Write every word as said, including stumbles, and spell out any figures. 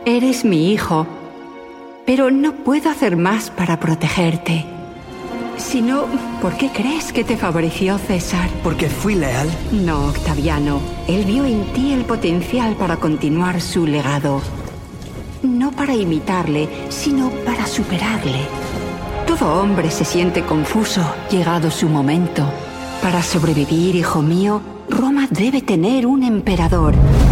Eres mi hijo, pero no puedo hacer más para protegerte. Si no, ¿por qué crees que te favoreció César? ¿Porque fui leal? No, Octaviano. Él vio en ti el potencial para continuar su legado. No para imitarle, sino para superarle. Todo hombre se siente confuso, llegado su momento. Para sobrevivir, hijo mío, Roma debe tener un emperador.